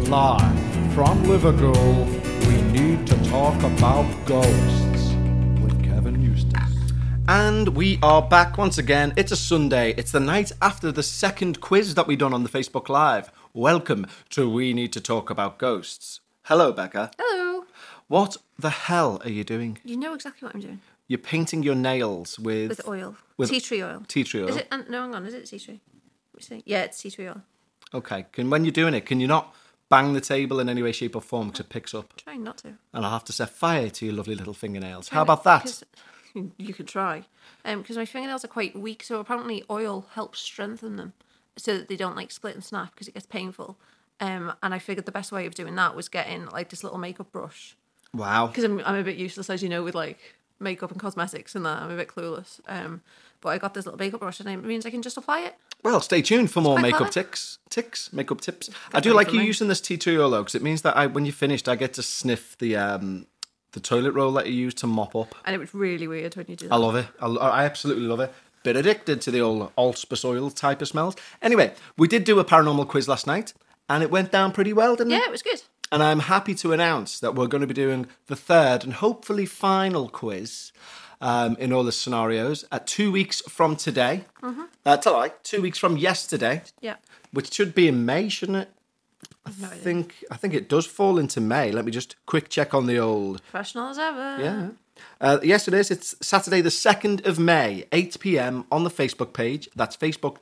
Live from Liverpool, we need to talk about ghosts with Kevin Eustace. And we are back once again. It's a Sunday. It's the night after the second quiz that we done on the Facebook Live. Welcome to We Need to Talk About Ghosts. Hello, Becca. Hello. What the hell are you doing? You know exactly what I'm doing. You're painting your nails with oil. with Tea tree oil. Tea tree oil. Is it? No, hang on. Is it tea tree? Yeah, it's tea tree oil. Okay. When you're doing it, can you not bang the table in any way, shape or form because it picks up? Trying not to. And I'll have to set fire to your lovely little fingernails. How about that? You could try. Because my fingernails are quite weak, so apparently oil helps strengthen them so that they don't like split and snap because it gets painful. And I figured the best way of doing that was getting like this little makeup brush. Wow. Because I'm a bit useless, as you know, with like makeup and cosmetics and that. I'm a bit clueless. But I got this little makeup brush and it means I can just apply it. Well, stay tuned for more makeup makeup tips. I do like you using this tea tree oil though, because it means that when you're finished, I get to sniff the toilet roll that you use to mop up. And it was really weird when you do that. I love it. I absolutely love it. Bit addicted to the old allspice oil type of smells. Anyway, we did do a paranormal quiz last night, and it went down pretty well, didn't it? Yeah, it was good. And I'm happy to announce that we're going to be doing the third and hopefully final quiz in all the scenarios at 2 weeks from today. Mm-hmm. 2 weeks from yesterday. Yeah. Which should be in May, shouldn't it? I think it does fall into May. Let me just quick check on the old. Professional as ever. Yeah. Yes, it is. It's Saturday the 2nd of May, 8 p.m. on the Facebook page. That's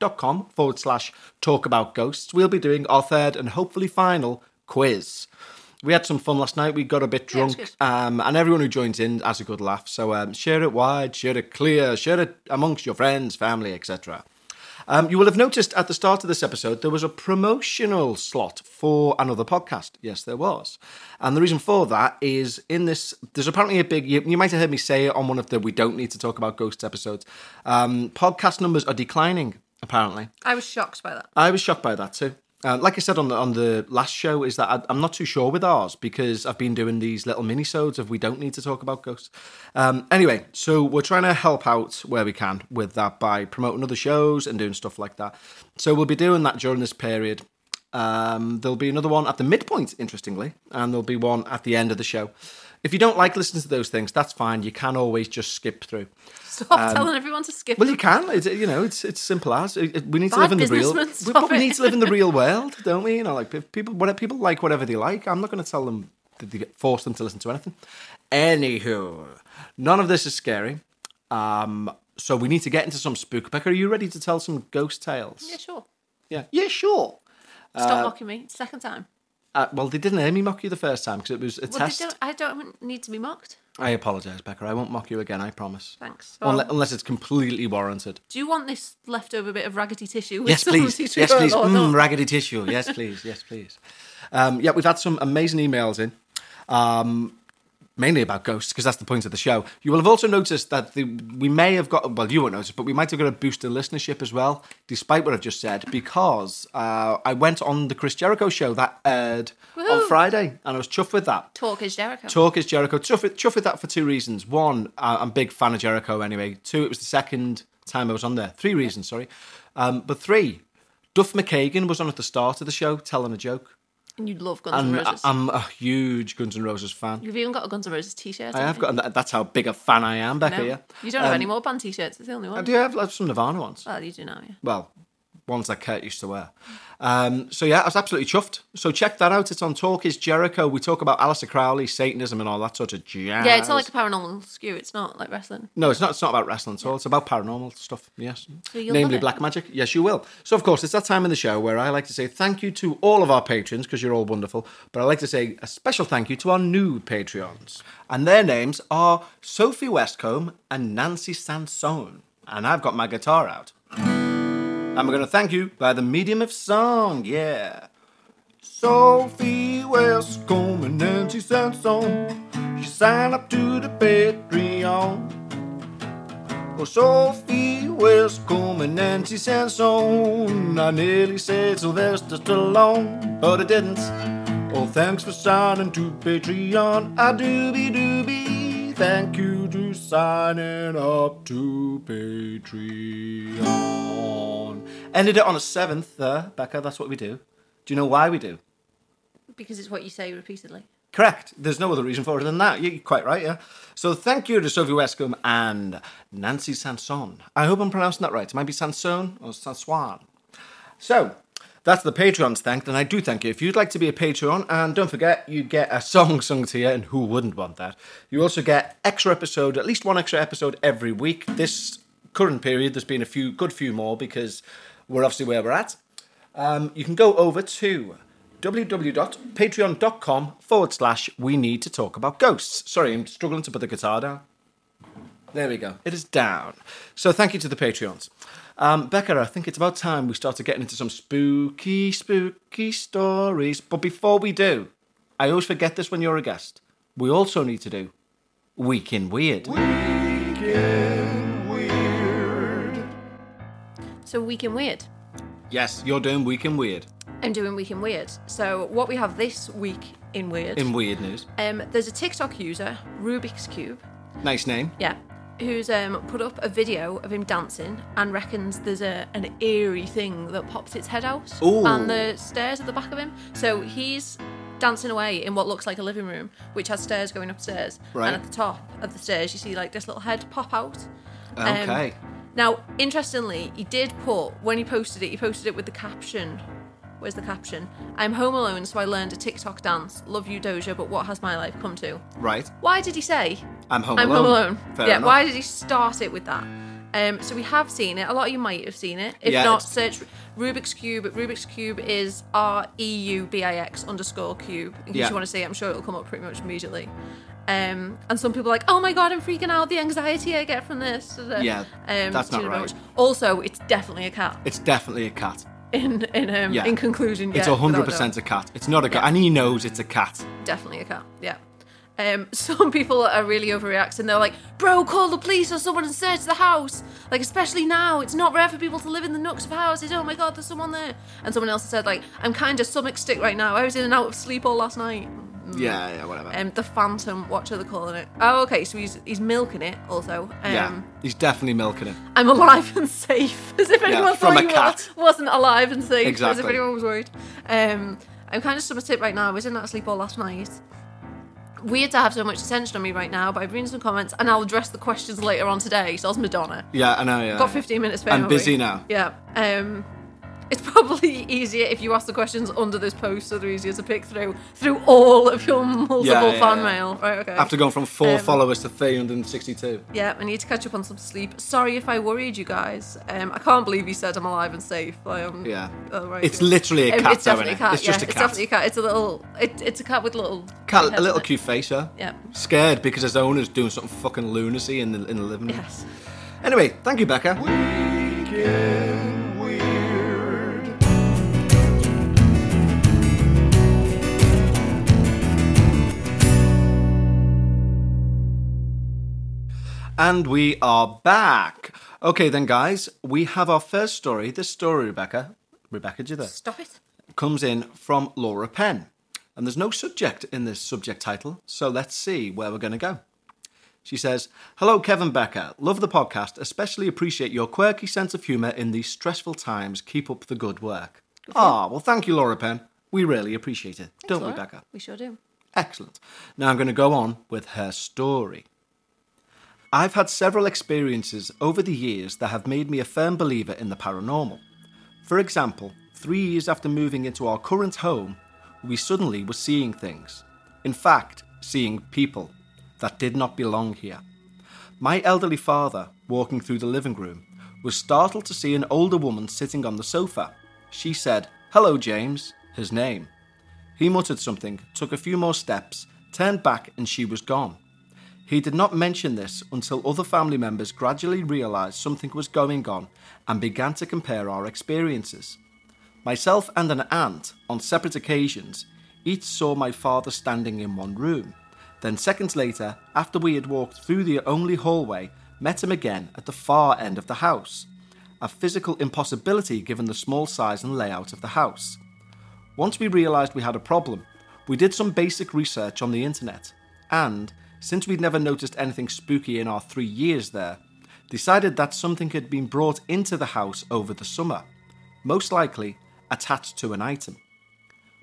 facebook.com/talk about ghosts. We'll be doing our third and hopefully final quiz. We had some fun last night. We got a bit drunk. And everyone who joins in has a good laugh. So share it wide, share it clear, share it amongst your friends, family, etc. You will have noticed at the start of this episode, there was a promotional slot for another podcast. Yes, there was. And the reason for that is there's apparently a big, you might have heard me say it on one of the We Don't Need to Talk About Ghosts episodes. Podcast numbers are declining, apparently. I was shocked by that. I was shocked by that too. Like I said on the last show, is that I'm not too sure with ours because I've been doing these little mini-sodes of We Don't Need to Talk About Ghosts. Anyway, so we're trying to help out where we can with that by promoting other shows and doing stuff like that. So we'll be doing that during this period. There'll be another one at the midpoint, interestingly, and there'll be one at the end of the show. If you don't like listening to those things, that's fine. You can always just skip through. Stop telling everyone to skip. Well, you can. It's simple as we need to live in the real. We need to live in the real world, don't we? You know, like people like whatever they like. I'm not going to tell them force them to listen to anything. Anywho, none of this is scary. So we need to get into some spook. Becca, are you ready to tell some ghost tales? Yeah, sure. Yeah, sure. Stop mocking me. It's the second time. Well, they didn't hear me mock you the first time because it was a test. I don't need to be mocked. I apologise, Becca. I won't mock you again, I promise. Thanks. Unless it's completely warranted. Do you want this leftover bit of raggedy tissue? Yes, please. Yes, please. Raggedy tissue. Yes, please. Yes, please. We've had some amazing emails in. Mainly about ghosts, because that's the point of the show. You will have also noticed that we may have got, well, you won't notice, but we might have got a boost in listenership as well, despite what I've just said, because I went on the Chris Jericho show that aired on Friday, and I was chuffed with that. Talk is Jericho. Chuffed with that for two reasons. One, I'm a big fan of Jericho anyway. Two, it was the second time I was on there. Three reasons, sorry. But three, Duff McKagan was on at the start of the show telling a joke. And you love Guns N' Roses. I'm a huge Guns N' Roses fan. You've even got a Guns N' Roses t-shirt. I have got, and that's how big a fan I am, Becca. No, Yeah. You don't have any more band t-shirts. It's the only one. I do have some Nirvana ones. Well, you do now, yeah. Well, ones that Kurt used to wear. I was absolutely chuffed. So check that out. It's on Talk is Jericho. We talk about Aleister Crowley, Satanism, and all that sort of jazz. Yeah, it's not like a paranormal skew. It's not like wrestling. No, it's not. It's not about wrestling at all. It's about paranormal stuff. Yes, so namely black magic. Yes, you will. So of course, it's that time in the show where I like to say thank you to all of our patrons because you're all wonderful. But I like to say a special thank you to our new Patreons, and their names are Sophie Westcombe and Nancy Sansone. And I've got my guitar out. I'm going to thank you by the medium of song, yeah. Sophie Westcombe and Nancy Sansone, she signed up to the Patreon. Oh, Sophie Westcombe and Nancy Sansone, I nearly said Sylvester Stallone, but I didn't. Oh, thanks for signing to Patreon, I doobie-doobie. Thank you to signing up to Patreon. Ended it on a 7th there, Becca, that's what we do. Do you know why we do? Because it's what you say repeatedly. Correct. There's no other reason for it than that. You're quite right, yeah. So thank you to Sophie Westcombe and Nancy Sanson. I hope I'm pronouncing that right. It might be Sanson or Sansoin. So, that's the Patreons thanked, and I do thank you. If you'd like to be a Patreon, and don't forget, you get a song sung to you, and who wouldn't want that? You also get extra episode, at least one extra episode every week. This current period, there's been a good few more, because we're obviously where we're at. You can go over to www.patreon.com/we need to talk about ghosts. Sorry, I'm struggling to put the guitar down. There we go. It is down. So thank you to the Patreons. Becca, I think it's about time we started getting into some spooky stories. But before we do, I always forget this when you're a guest. We also need to do Week in Weird. Week in Weird. So Week in Weird. Yes, you're doing Week in Weird. I'm doing Week in Weird. So what we have this week in Weird. In weird news. There's a TikTok user, Rubik's Cube. Nice name. Yeah. Who's put up a video of him dancing and reckons there's an eerie thing that pops its head out Ooh. on the stairs at the back of him. So he's dancing away in what looks like a living room, which has stairs going upstairs. Right. And at the top of the stairs, you see like this little head pop out. Okay. Now, interestingly, he did put, when he posted it with the caption. Where's the caption? I'm home alone, so I learned a TikTok dance. Love you, Doja, but what has my life come to? Right. Why did he say, I'm home I'm alone. home alone? Fair yeah, enough. why did he start it with that? So we have seen it. A lot of you might have seen it. If Yeah, not, it's- search Rubik's Cube. Rubik's Cube is REUBIX_cube. In case Yeah. you want to see it, I'm sure it'll come up pretty much immediately. And some people are like, oh my god, I'm freaking out. The anxiety I get from this. Yeah, that's do you not know right. much? Also, it's definitely a cat. It's definitely a cat. In conclusion, It's yeah, 100% a cat. It's not a cat. Yeah. And he knows it's a cat. Definitely a cat, yeah. Some people are really overreacting. They're like, bro, call the police or someone and search the house. Like, especially now, it's not rare for people to live in the nooks of houses. Oh my god, there's someone there. And someone else said, like, I'm kind of stomach sick right now. I was in and out of sleep all last night. Yeah, whatever. The Phantom Watcher, they're calling it. Oh, okay, so he's milking it also. Yeah, he's definitely milking it. I'm alive and safe. As if anyone from thought a he cat. wasn't alive and safe. As Exactly. if anyone was worried. I'm kind of stomach sick right now. I was in and out of sleep all last night. Weird to have so much attention on me right now, but I've read some comments and I'll address the questions later on today. So I was Madonna. Yeah, I know, yeah. Got 15 minutes spare. I'm haven't we? busy now. Yeah. It's probably easier if you ask the questions under this post, so they're easier to pick through all of your multiple fan mail. Right, okay. After going from 4 followers to 362. Yeah, I need to catch up on some sleep. Sorry if I worried you guys. I can't believe you said I'm alive and safe. Yeah. Oh, right, It's yeah. literally a cat, It's definitely a cat. It's just a It's cat. definitely a cat. It's a little. It's a cat with little. Cat, heads a little on it. cute face, yeah. Yeah. Scared because his owner's doing something fucking lunacy in the living room. Yes. Anyway, thank you, Becca. Week in Weird. And we are back. Okay, then, guys, we have our first story. This story, Rebecca, did you there? Stop it. Comes in from Laura Penn. And there's no subject in this subject title, so let's see where we're going to go. She says, hello, Kevin Becker. Love the podcast. Especially appreciate your quirky sense of humour in these stressful times. Keep up the good work. Well, thank you, Laura Penn. We really appreciate it. Don't we, Laura? Becca? We sure do. Excellent. Now I'm going to go on with her story. I've had several experiences over the years that have made me a firm believer in the paranormal. For example, 3 years after moving into our current home, we suddenly were seeing things. In fact, seeing people that did not belong here. My elderly father, walking through the living room, was startled to see an older woman sitting on the sofa. She said, "Hello, James," his name. He muttered something, took a few more steps, turned back, and she was gone. He did not mention this until other family members gradually realised something was going on and began to compare our experiences. Myself and an aunt, on separate occasions, each saw my father standing in one room. Then seconds later, after we had walked through the only hallway, met him again at the far end of the house. A physical impossibility given the small size and layout of the house. Once we realised we had a problem, we did some basic research on the internet and, since we'd never noticed anything spooky in our 3 years there, decided that something had been brought into the house over the summer, most likely attached to an item.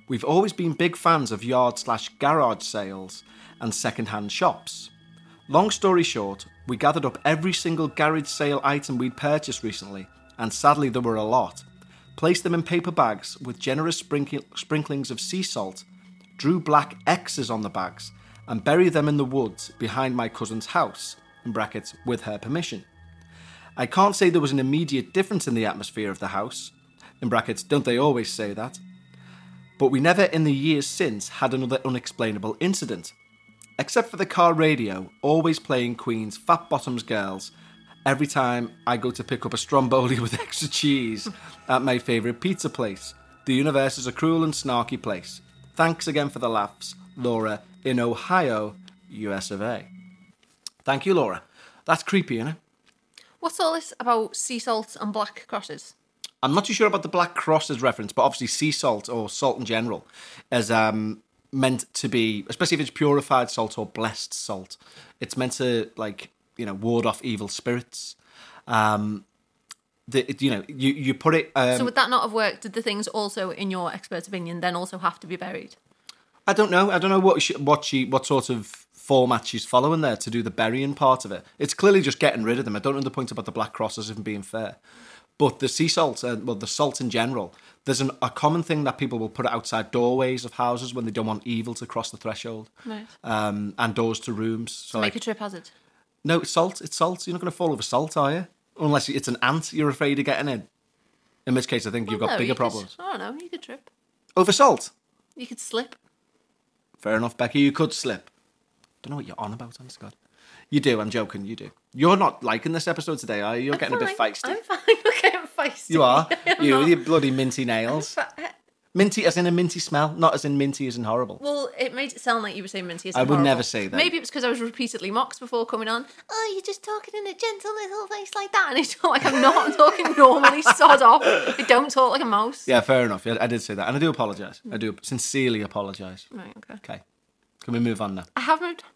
We've always been big fans of yard/garage sales and second-hand shops. Long story short, we gathered up every single garage sale item we'd purchased recently, and sadly there were a lot, placed them in paper bags with generous sprinklings of sea salt, drew black X's on the bags, and buried them in the woods behind my cousin's house, in brackets, with her permission. I can't say there was an immediate difference in the atmosphere of the house, in brackets, don't they always say that? But we never in the years since had another unexplainable incident. Except for the car radio, always playing Queen's Fat Bottoms Girls every time I go to pick up a Stromboli with extra cheese at my favourite pizza place. The universe is a cruel and snarky place. Thanks again for the laughs, Laura in Ohio, US of A. Thank you, Laura. That's creepy, isn't it? What's all this about sea salt and black crosses? I'm not too sure about the black crosses reference, but obviously sea salt or salt in general is meant to be, especially if it's purified salt or blessed salt, it's meant to, like, you know, ward off evil spirits. You put it. So would that not have worked? Did the things also, in your expert opinion, then also have to be buried? I don't know. I don't know what sort of format she's following there to do the burying part of it. It's clearly just getting rid of them. I don't know the point about the black crosses, if I'm being fair. But the sea salt, the salt in general, there's a common thing that people will put it outside doorways of houses when they don't want evil to cross the threshold. Right. And doors to rooms. So Make a trip hazard. No, it's salt. It's salt. You're not going to fall over salt, are you? Unless it's an ant you're afraid of getting in. In which case, I think you've got bigger problems. I don't know. You could trip. Over salt? You could slip. Fair enough, Becky. You could slip. Don't know what you're on about, honest God. You do. I'm joking. You do. You're not liking this episode today, are you? You're getting a bit feisty. I'm fine. You're getting feisty. You are. You with your bloody minty nails. Minty as in a minty smell, not as in minty as in horrible. Well, it made it sound like you were saying minty as in I would horrible. never say that. Maybe it was because I was repeatedly mocked before coming on. Oh, you're just talking in a gentle little voice like that. And it's not like I'm not. I'm talking normally, sod off. I don't talk like a mouse. Yeah, fair enough. I did say that. And I do apologise. I do sincerely apologise. Right, okay. Okay. Can we move on now? I have moved.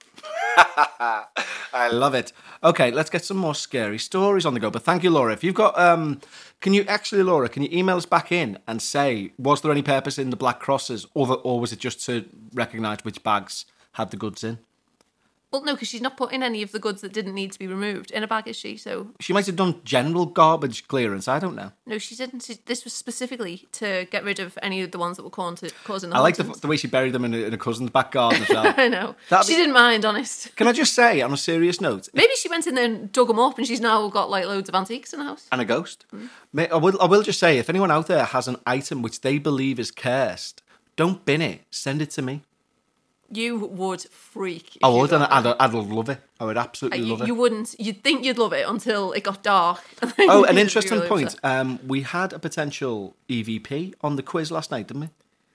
I love it. Okay, let's get some more scary stories on the go. But thank you, Laura. If you've got, Laura, can you email us back in and say, was there any purpose in the black crosses, or was it just to recognise which bags had the goods in? Well, no, because she's not putting any of the goods that didn't need to be removed in a bag, is she? So she might have done general garbage clearance. I don't know. No, she didn't. This was specifically to get rid of any of the ones that were causing the I like hauntings. the way she buried them in a cousin's back garden as well. I know. She didn't mind, honest. Can I just say, on a serious note... Maybe she went in there and dug them up and she's now got like loads of antiques in the house. And a ghost. I will just say, if anyone out there has an item which they believe is cursed, don't bin it. Send it to me. You would freak. I would, and I'd love it. I would absolutely love it. You wouldn't. You'd think you'd love it until it got dark. Oh, an interesting point. We had a potential EVP on the quiz last night, didn't we?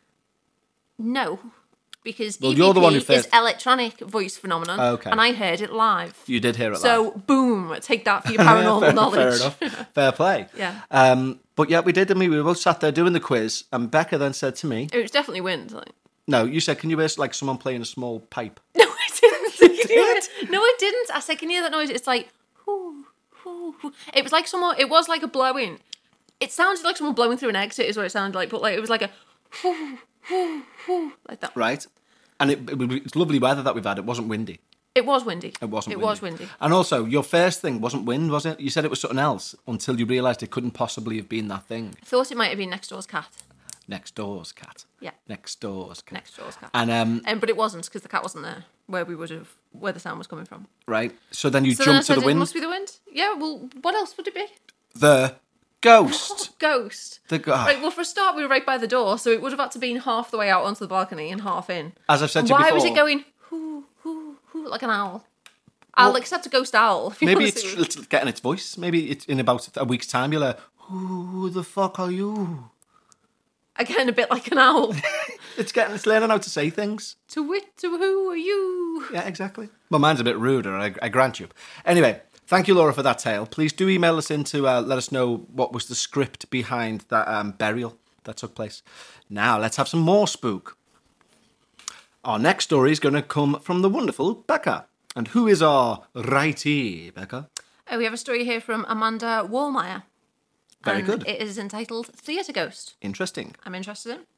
No, because well, EVP you're the one who first... is electronic voice phenomenon, okay. And I heard it live. You did hear it live. So, boom, take that for your paranormal knowledge. Fair enough. Fair play. Yeah. But yeah, we did, and we were both sat there doing the quiz, and Becca then said to me... It was definitely wind. No, you said, can you hear like someone playing a small pipe? No, I didn't. No, I didn't. I said, can you hear that noise? It's like, whoo, whoo, whoo. It was like someone, it was like a blowing. It sounded like someone blowing through an exit is what it sounded like, but like it was like a whoo, whoo, whoo, like that. Right. And it's lovely weather that we've had. It wasn't windy. It was windy. It wasn't windy. It was windy. And also, your first thing wasn't wind, was it? You said it was something else until you realised it couldn't possibly have been that thing. I thought it might have been next door's cat. Next door's cat. Yeah. Next door's cat. Next door's cat. And but it wasn't because the cat wasn't there where the sound was coming from. Right. So then you jumped to the wind. It must be the wind. Yeah. Well, what else would it be? The ghost. Ghost. Right. Well, for a start, we were right by the door, so it would have had to been half the way out onto the balcony and half in. As I've said to you before. Why was it going hoo hoo hoo like an owl? I'll accept a ghost owl. Maybe it's getting its voice. Maybe it's in about a week's time. You're like, who the fuck are you? Again, a bit like an owl. It's learning how to say things. To who are you? Yeah, exactly. Well, mine's a bit ruder, I grant you. Anyway, thank you, Laura, for that tale. Please do email us in to let us know what was the script behind that burial that took place. Now, let's have some more spook. Our next story is going to come from the wonderful Becca. And who is our righty, Becca? We have a story here from Amanda Wallmeyer. Very good. It is entitled Theatre Ghost. Interesting. I'm interested in.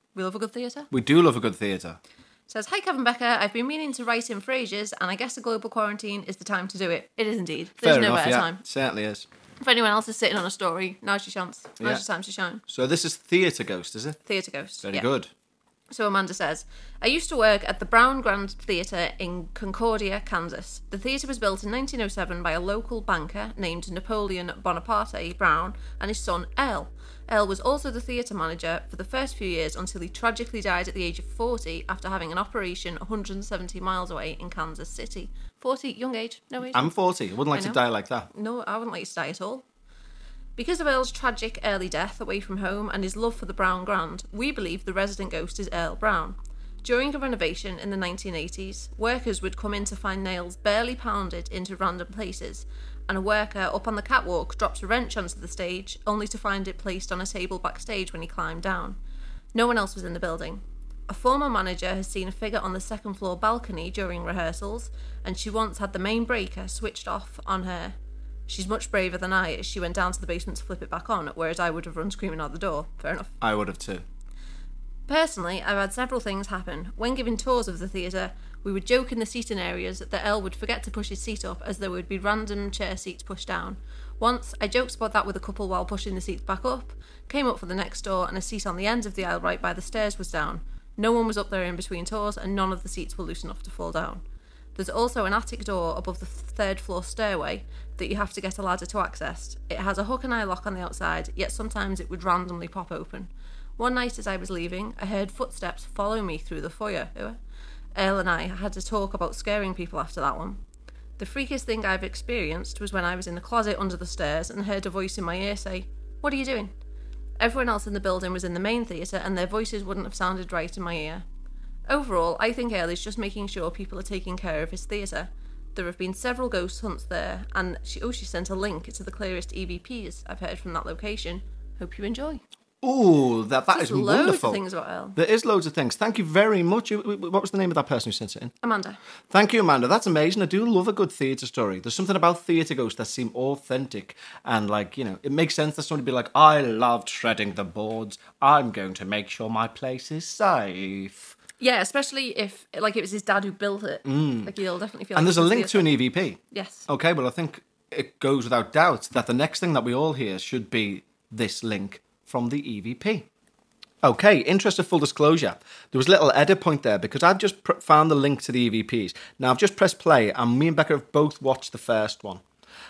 We love a good theatre. We do love a good theatre. Says, hi Kevin Becker, I've been meaning to write in for ages, and I guess a global quarantine is the time to do it. It is indeed. There's Fair no enough, better yeah. time. Certainly is. If anyone else is sitting on a story, now's your chance. Now's Yeah. your time to shine. So this is Theatre Ghost, is it? Theatre Ghost. Very yeah. good. So Amanda says, I used to work at the Brown Grand Theatre in Concordia, Kansas. The theatre was built in 1907 by a local banker named Napoleon Bonaparte Brown and his son Earl. Earl was also the theatre manager for the first few years until he tragically died at the age of 40 after having an operation 170 miles away in Kansas City. 40, young age, no age. I'm 40. I wouldn't like I to know. die like that. No, I wouldn't like to die at all. Because of Earl's tragic early death away from home and his love for the Brown Grand, we believe the resident ghost is Earl Brown. During a renovation in the 1980s, workers would come in to find nails barely pounded into random places, and a worker up on the catwalk dropped a wrench onto the stage, only to find it placed on a table backstage when he climbed down. No one else was in the building. A former manager has seen a figure on the second floor balcony during rehearsals, and she once had the main breaker switched off on her. She's much braver than I, as she went down to the basement to flip it back on, whereas I would have run screaming out the door. Fair enough. I would have too. Personally, I've had several things happen. When giving tours of the theatre, we would joke in the seating areas that Earl would forget to push his seat up, as there would be random chair seats pushed down. Once, I joked about that with a couple while pushing the seats back up, came up for the next door, and a seat on the end of the aisle right by the stairs was down. No one was up there in between tours, and none of the seats were loose enough to fall down. There's also an attic door above the third floor stairway that you have to get a ladder to access. It has a hook and eye lock on the outside, yet sometimes it would randomly pop open. One night as I was leaving, I heard footsteps follow me through the foyer. Earl and I had to talk about scaring people after that one. The freakiest thing I've experienced was when I was in the closet under the stairs and heard a voice in my ear say, "What are you doing?" Everyone else in the building was in the main theatre and their voices wouldn't have sounded right in my ear. Overall, I think Earl is just making sure people are taking care of his theatre. There have been several ghost hunts there, and she sent a link to the clearest EVPs I've heard from that location. Hope you enjoy. Ooh, that is There's loads wonderful. of things about Earl. There is loads of things. Thank you very much. What was the name of that person who sent it in? Amanda. Thank you, Amanda. That's amazing. I do love a good theatre story. There's something about theatre ghosts that seem authentic and, like, you know, it makes sense that somebody would be like, I loved shredding the boards. I'm going to make sure my place is safe. Yeah, especially if, like, it was his dad who built it. Like, you'll definitely feel And like there's a it's link his to an theatre. EVP. Yes. Okay, well, I think it goes without doubt that the next thing that we all hear should be this link from the EVP. Okay, interest of full disclosure. There was a little edit point there because I've just found the link to the EVPs. Now, I've just pressed play and me and Becca have both watched the first one.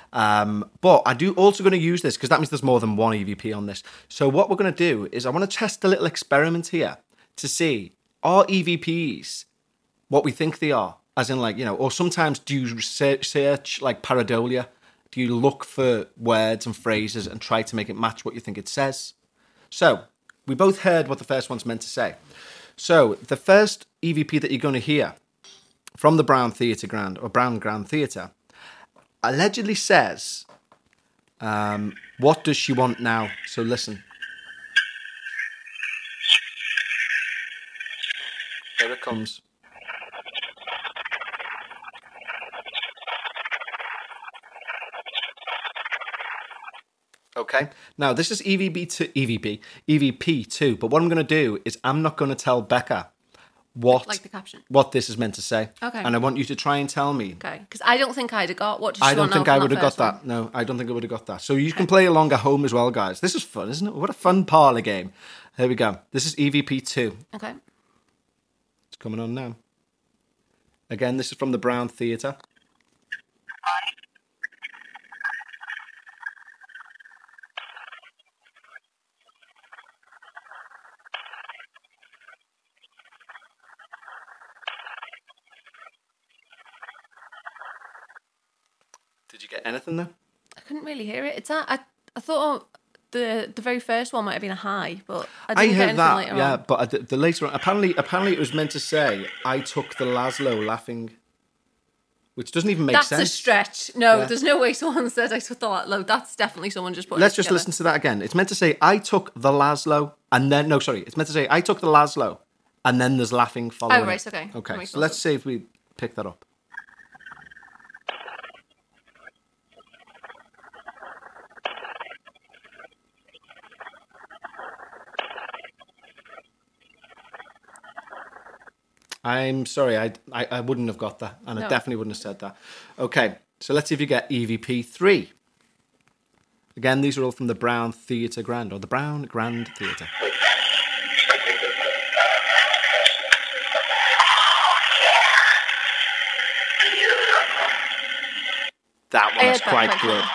But I do also going to use this because that means there's more than one EVP on this. So what we're going to do is I want to test a little experiment here to see, are EVPs what we think they are? As in, like, you know, or sometimes do you search like pareidolia? Do you look for words and phrases and try to make it match what you think it says? So, we both heard what the first one's meant to say. So, the first EVP that you're going to hear from the Brown Grand Theatre allegedly says, what does she want now? So listen. Here it comes. Okay, now this is EVP2, but what I'm going to do is I'm not going to tell Becca Like the caption. what this is meant to say. Okay. And I want you to try and tell me. Okay, because I don't think I'd have got what does she I don't want think now I from would have got first one? that. No, I don't think I would have got that. So you can play along at home as well, guys. This is fun, isn't it? What a fun parlour game. Here we go. This is EVP2. Okay. It's coming on now. Again, this is from the Brown Theatre. Did you get anything there? I couldn't really hear it. I thought the very first one might have been a high, but I I didn't get heard anything that, later yeah, on. but the later on, apparently it was meant to say, I took the Laszlo laughing, which doesn't even make That's sense. a stretch. No, Yeah. there's no way someone said I took the low. That's definitely someone just put Let's it just together. listen to that again. It's meant to say, I took the Laszlo, and then, no, sorry, it's meant to say, I took the Laszlo, and then there's laughing following. Oh, right, it. okay. That Okay, makes so more let's sense. see if we pick that up. I'm sorry, I wouldn't have got that, and I No. definitely wouldn't have said that. Okay, so let's see if you get EVP 3. Again, these are all from the Brown Theatre Grand, or the Brown Grand Theatre. That one I is heard that quite quite good.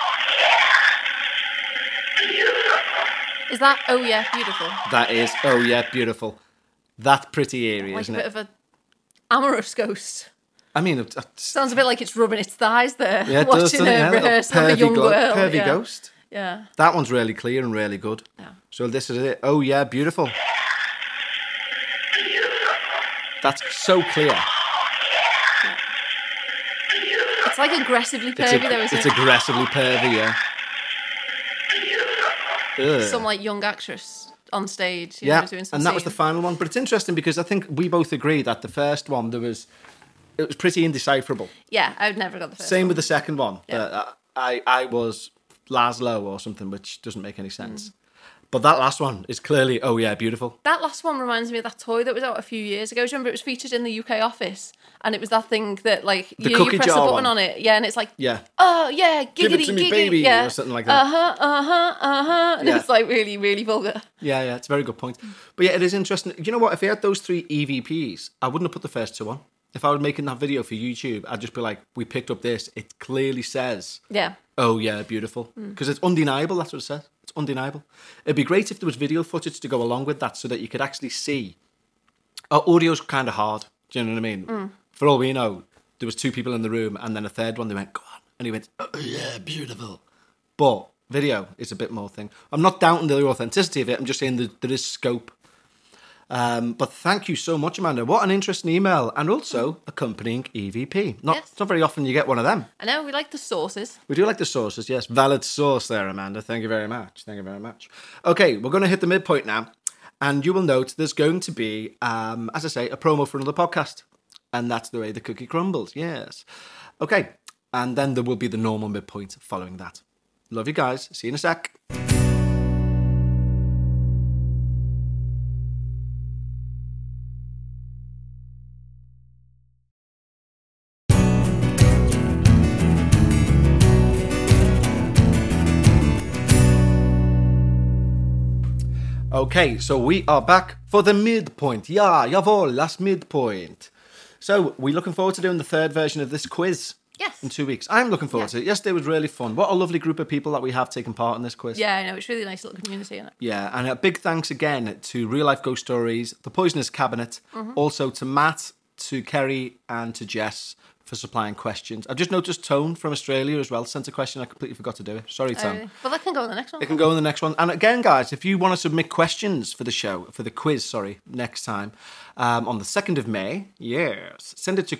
Is that Oh Yeah Beautiful? That is, oh yeah, beautiful. That's pretty eerie, Like isn't a bit it? of a amorous ghost. I mean, Sounds a bit like it's rubbing its thighs there. yeah, it does, watching doesn't it? a A little rehearsal of a young girl. pervy yeah. ghost. Yeah. That one's really clear and really good. Yeah. So this is it. Oh yeah, beautiful. That's so clear. It's like aggressively It's, pervy though, isn't it's it? aggressively pervy, yeah. Ugh. Some like young actress on stage, you Yeah, know, doing some and that was the scene. final one. But it's interesting because I think we both agree that the first one, it was pretty indecipherable. Yeah, I would never got the first Same one. with the second one. Yeah. I was Laszlo or something, which doesn't make any Mm. sense. But that last one is clearly, oh yeah, beautiful. That last one reminds me of that toy that was out a few years ago. Do you remember it was featured in the UK office? And it was that thing that, like, The you cookie press a jar button one. on it, yeah, and it's like, Yeah. oh, yeah, giggity, Give it to me, giggity, baby, yeah. or something like that. And Yeah. it's, like, really, really vulgar. Yeah, it's a very good point. But yeah, it is interesting. You know what? If we had those 3 EVPs, I wouldn't have put the first 2 on. If I were making that video for YouTube, I'd just be like, we picked up this. It clearly says, Yeah. oh yeah, beautiful. Because it's undeniable, that's what it says. It's undeniable. It'd be great if there was video footage to go along with that so that you could actually see. Audio's kind of hard. Do you know what I mean? For all we know, there was 2 people in the room and then a third one, they went, go on. And he went, oh yeah, beautiful. But video is a bit more thing. I'm not doubting the authenticity of it. I'm just saying that there is scope. But thank you so much, Amanda. What an interesting email. And also accompanying EVP. Yes. It's not very often you get one of them. I know, we like the sauces. We do like the sauces, yes. Valid sauce there, Amanda. Thank you very much. Thank you very much. Okay, we're going to hit the midpoint now. And you will note there's going to be, as I say, a promo for another podcast. And that's the way the cookie crumbles, yes. Okay, and then there will be the normal midpoint following that. Love you guys. See you in a sec. Okay, so we are back for the midpoint. Yeah, jawohl, last midpoint. So, we're looking forward to doing the third version of this quiz Yes. in 2 weeks. I'm looking forward to it. Yesterday was really fun. What a lovely group of people that we have taken part in this quiz. Yeah, I know, it's really nice little community, isn't it? Yeah, and a big thanks again to Real Life Ghost Stories, The Poisonous Cabinet, also to Matt, to Kerry, and to Jess for supplying questions. I've just noticed Tone from Australia as well sent a question. I completely forgot to do it. Sorry, Tone. But that can go on the next one. It can go in the next one. And again, guys, if you want to submit questions for the show, for the quiz, next time, on the 2nd of May, yes, send it to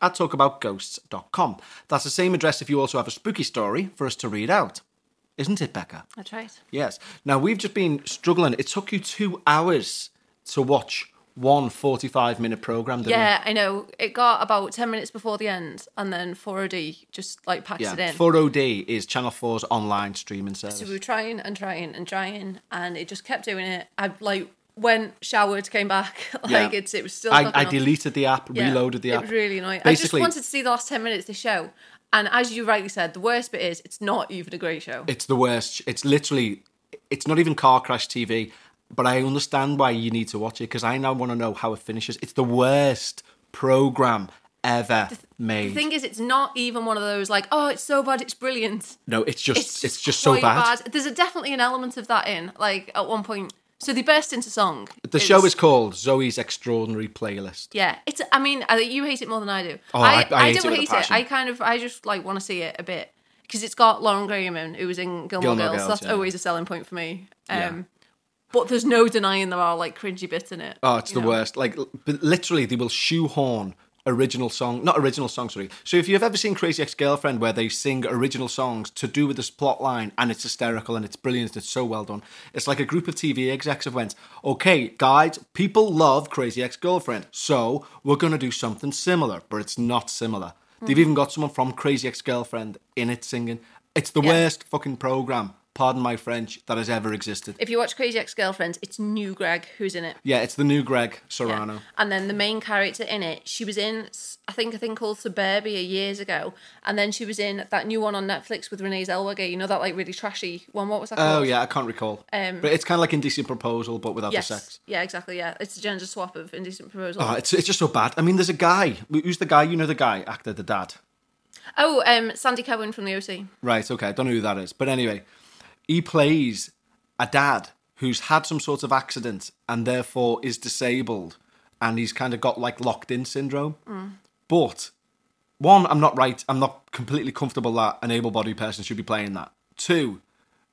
contact@talkaboutghosts.com. That's the same address if you also have a spooky story for us to read out. Isn't it, Becca? That's right. Yes. Now, we've just been struggling. It took you 2 hours to watch one 45-minute programme, didn't Yeah, I know. It got about 10 minutes before the end, and then 4OD just like packs it? it Yeah. in. 4OD is Channel 4's online streaming service. So we were trying and trying and trying, and it just kept doing it. I went, showered, came back. Yeah. It was still. not I enough. deleted the app, Yeah, reloaded the app. It was really annoying. Basically, I just wanted to see the last 10 minutes of the show, and as you rightly said, the worst bit is it's not even a great show. it's the worst. It's literally, it's not even car crash TV, but I understand why you need to watch it because I now want to know how it finishes. It's the worst program ever made. The thing is, it's not even one of those like, oh, it's so bad, it's brilliant. No, it's just so quite bad. There's definitely an element of that in, like, at one point. So they burst into song. The show is called Zoe's Extraordinary Playlist. Yeah, it's. I mean, you hate it more than I do. Oh, I hate don't it with a hate passion. I just like want to see it a bit because it's got Lauren Graham in, who was in Gilmore Gilmore Girls. Girls, So that's yeah. always a selling point for me. Yeah. But there's no denying there are like cringy bits in it. Oh, it's you the know? worst. Like, literally, they will shoehorn not original song, sorry. So if you've ever seen Crazy Ex-Girlfriend where they sing original songs to do with this plot line and it's hysterical and it's brilliant, it's so well done. It's like a group of TV execs have went, okay, guys, people love Crazy Ex-Girlfriend, so we're going to do something similar, but it's not similar. They've even got someone from Crazy Ex-Girlfriend in it singing. It's the worst fucking programme pardon my French, that has ever existed. If you watch Crazy Ex-Girlfriends, it's new Greg who's in it. Yeah, it's the new Greg Serrano. Yeah. And then the main character in it, she was in, I think, a thing called Suburbia years ago. And then she was in that new one on Netflix with Renee Zellweger. You know, that like really trashy one. What was that called? Oh, yeah, I can't recall. But it's kind of like Indecent Proposal, but without the sex. Yeah, exactly, yeah. It's a gender swap of Indecent Proposal. Oh, it's just so bad. I mean, there's a guy. Who's the guy? You know the guy, actor, the dad. Oh, Sandy Cowan from the OC. Right, okay. I don't know who that is. But anyway, he plays a dad who's had some sort of accident and therefore is disabled. And he's kind of got like locked in syndrome. But one, I'm not completely comfortable that an able-bodied person should be playing that. Two,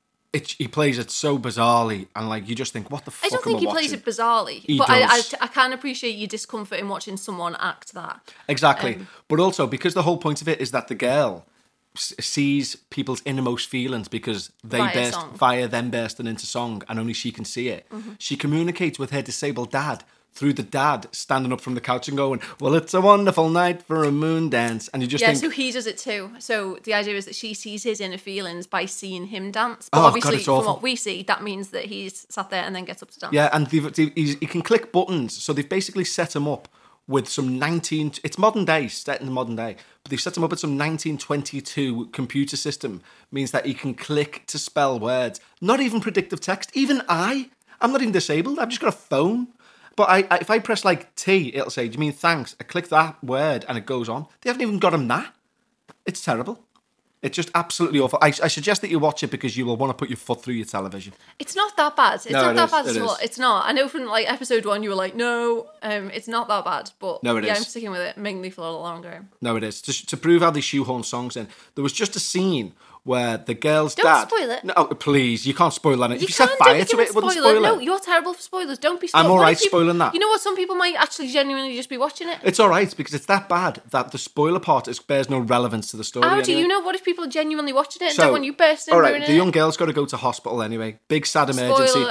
he plays it so bizarrely, and like you just think, what the fuck? I don't think he plays it bizarrely, but I can appreciate your discomfort in watching someone act that. Exactly, but also because the whole point of it is that the girl sees people's innermost feelings because they burst via them bursting into song, and only she can see it. She communicates with her disabled dad through the dad standing up from the couch and going, well, it's a wonderful night for a moon dance. And you just think... so he does it too. So the idea is that she sees his inner feelings by seeing him dance. But obviously, from what we see, that means that he's sat there and then gets up to dance. Yeah, and he can click buttons. So they've basically set him up with some it's modern day, set in the modern day, but they've set him up with some 1922 computer system. Means that he can click to spell words. Not even predictive text. Even I'm not even disabled. I've just got a phone. But if I press like T, it'll say, do you mean thanks? I click that word and it goes on. They haven't even got him that. It's terrible. It's just absolutely awful. I suggest that you watch it because you will want to put your foot through your television. It's not that bad. It's not that bad at all. It's not. I know from like episode 1 you were like, no, it's not that bad. But no, it is. I'm sticking with it mainly for a little longer. No, it is. To prove how they shoehorn songs in. There was just a scene where the girl's dad... Don't spoil it. No, please, you can't spoil that. If you set fire to it wouldn't spoil it. No, you're terrible for spoilers. Don't be spoiled. I'm all right spoiling that. You know what? Some people might actually genuinely just be watching it. It's all right, because it's that bad that the spoiler part bears no relevance to the story. How do you know? What if people are genuinely watching it and then when you burst in and ruin it? The young girl's got to go to hospital anyway. Big sad emergency. Spoiler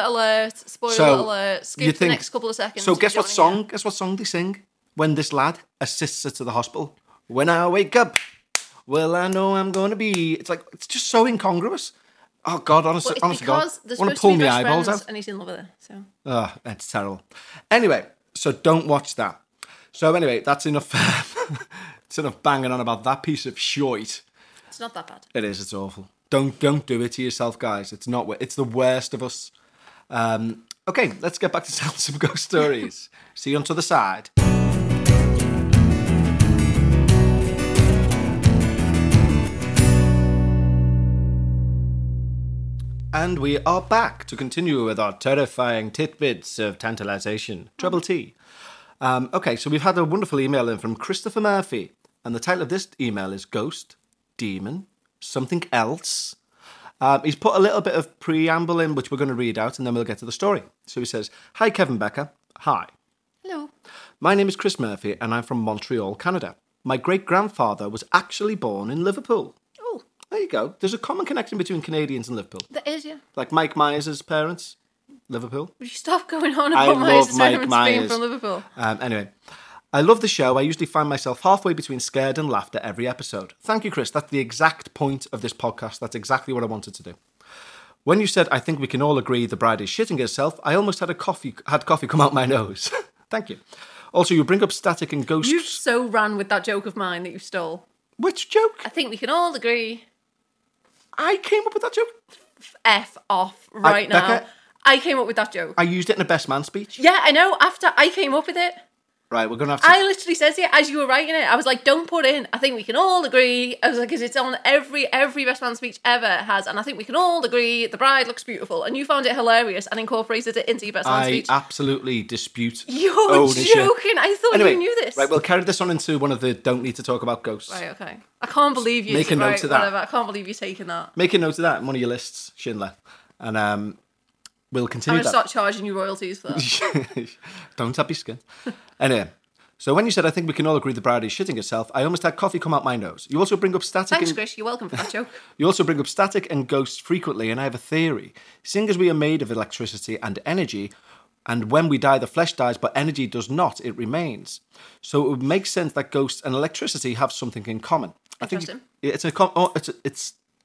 alert. Skip the next couple of seconds. So guess what song they sing when this lad assists her to the hospital? When I wake up... well, I know I'm going to be... It's just so incongruous. Oh, God, honestly, God. I want to pull my eyeballs out. And he's in love with her, so... Oh, it's terrible. Anyway, so don't watch that. So anyway, that's enough... it's enough banging on about that piece of shite. It's not that bad. It is, it's awful. Don't do it to yourself, guys. It's the worst of us. Okay, let's get back to telling some ghost stories. See you on to the side. And we are back to continue with our terrifying tidbits of tantalization. Trouble T. Okay, so we've had a wonderful email in from Christopher Murphy. And the title of this email is Ghost, Demon, Something Else. He's put a little bit of preamble in, which we're going to read out, and then we'll get to the story. So he says, Hi, Kevin Becker. Hi. Hello. My name is Chris Murphy, and I'm from Montreal, Canada. My great-grandfather was actually born in Liverpool. There you go. There's a common connection between Canadians and Liverpool. There is, yeah. Like Mike Myers' parents, Liverpool. Would you stop going on about Myers' parents being from Liverpool? Anyway, I love the show. I usually find myself halfway between scared and laughter every episode. Thank you, Chris. That's the exact point of this podcast. That's exactly what I wanted to do. When you said, I think we can all agree the bride is shitting herself, I almost had coffee come out my nose. Thank you. Also, you bring up static and ghosts. You so ran with that joke of mine that you stole. Which joke? I think we can all agree... I came up with that joke? F off right now. Becca, I came up with that joke. I used it in a best man speech. Yeah, I know. After I came up with it. Right, we're going to have to... I literally said to you, as you were writing it, I was like, don't put in, I think we can all agree. I was like, because it's on every best man speech ever has, and I think we can all agree the bride looks beautiful. And you found it hilarious and incorporated it into your best man speech. I absolutely dispute You're ownership. joking. I thought you knew this. Right, we'll carry this on into one of the don't need to talk about ghosts. Right, okay. I can't believe you. Make a note of that. Whatever. I can't believe you're taking that. Make a note of that in one of your lists, Schindler. And we'll continue that. I'm going to start charging you royalties for that. Don't tap your skin. Anyway. So when you said, I think we can all agree the bride is shitting herself, I almost had coffee come out my nose. You also bring up static... Thanks, Chris. You're welcome for that joke. You also bring up static and ghosts frequently, and I have a theory. Seeing as we are made of electricity and energy, and when we die, the flesh dies, but energy does not, it remains. So it would make sense that ghosts and electricity have something in common. I think it's